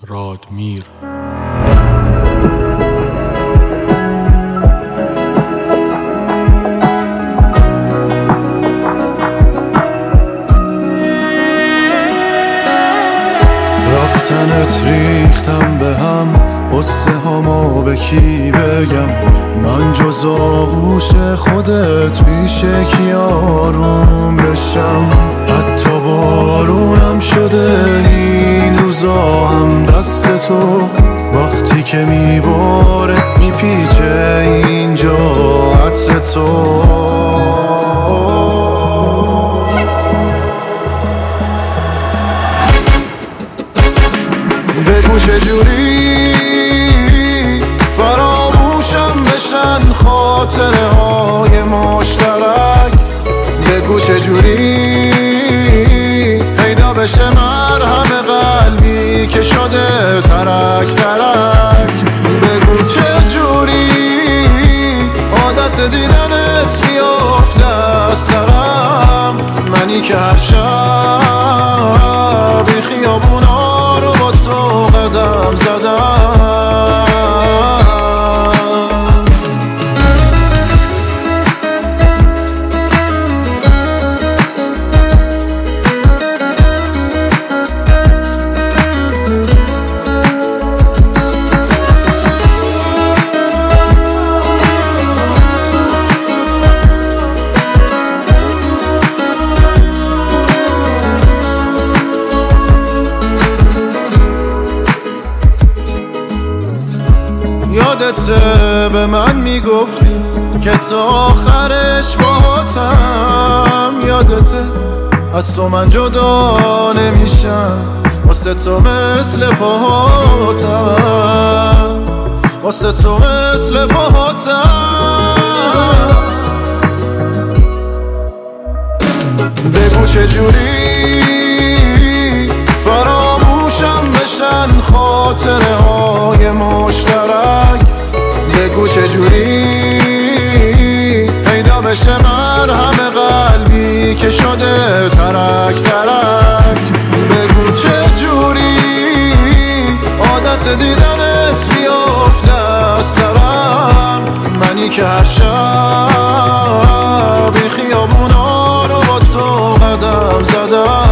رادمیر. رفتنت ریختم به هم، قصه همو به کی بگم؟ من جز آغوش خودت پیش کی آروم بشم؟ حتی بارونم شده این روزا هم دست تو، وقتی که میباره میپیچه اینجا عطر تو. بگو چجوری فراموشم بشن خاطره های مشترک، بگو چجوری پیدا بشه مرهم قلبی که شده ترک ترک، بگو چجوری عادت دیدنت بیافته از سرم، منی که هر شب بی خیابونا رو با تو قدم زدم. یادته به من میگفتی که تا آخرش باهاتم، یادته از تو من جدا نمیشم، واسه تو مثل پاهاتم، واسه تو مثل پاهاتم. بگو چجوری فراموشم بشن خاطره های مشترک، بگو چجوری پیدا بشه مرهم قلبی که شده ترک ترک، بگو چجوری عادت دیدنت بیافته از سرم، منی که هر شب بی خیابونا رو با تو قدم زدم.